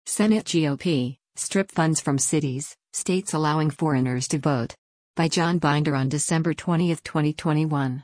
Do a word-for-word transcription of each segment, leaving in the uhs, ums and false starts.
Senate G O P, strip funds from cities, states allowing foreigners to vote. By John Binder on December twentieth, twenty twenty-one.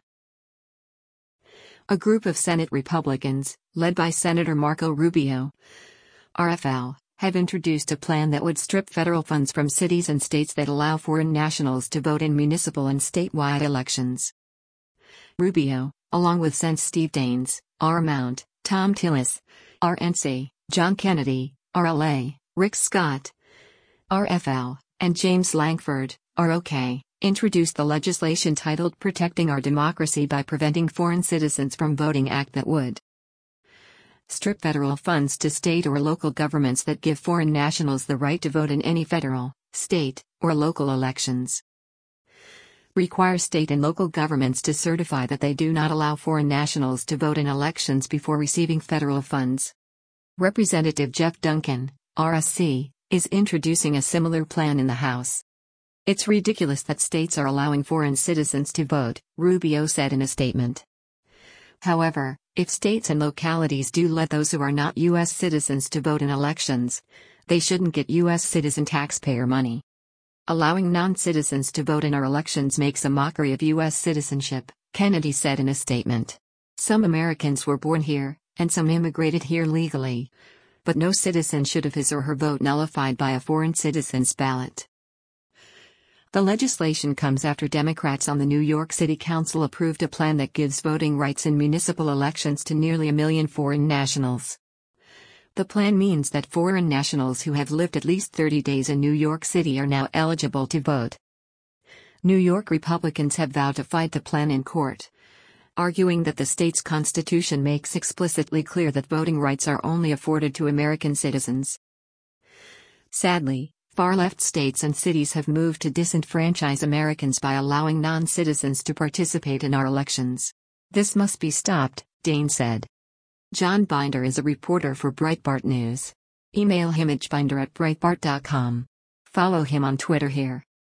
A group of Senate Republicans, led by Senator Marco Rubio, R F L, have introduced a plan that would strip federal funds from cities and states that allow foreign nationals to vote in municipal and statewide elections. Rubio, along with Senators Steve Daines, R. Mount, Thom Tillis, R N C, John Kennedy, R L A, Rick Scott, R F L, and James Lankford, R O K, introduced the legislation titled Protecting Our Democracy by Preventing Foreign Citizens from Voting Act that would strip federal funds to state or local governments that give foreign nationals the right to vote in any federal, state, or local elections. Require state and local governments to certify that they do not allow foreign nationals to vote in elections before receiving federal funds. Representative Jeff Duncan, R S C, is introducing a similar plan in the House. It's ridiculous that states are allowing foreign citizens to vote, Rubio said in a statement. However, if states and localities do let those who are not U S citizens to vote in elections, they shouldn't get U S citizen taxpayer money. Allowing non-citizens to vote in our elections makes a mockery of U S citizenship, Kennedy said in a statement. Some Americans were born here, and some immigrated here legally. But no citizen should have his or her vote nullified by a foreign citizen's ballot. The legislation comes after Democrats on the New York City Council approved a plan that gives voting rights in municipal elections to nearly a million foreign nationals. The plan means that foreign nationals who have lived at least thirty days in New York City are now eligible to vote. New York Republicans have vowed to fight the plan in court, arguing that the state's constitution makes explicitly clear that voting rights are only afforded to American citizens. Sadly, far-left states and cities have moved to disenfranchise Americans by allowing non-citizens to participate in our elections. This must be stopped, Daines said. John Binder is a reporter for Breitbart News. Email him at binder at breitbart dot com. Follow him on Twitter here.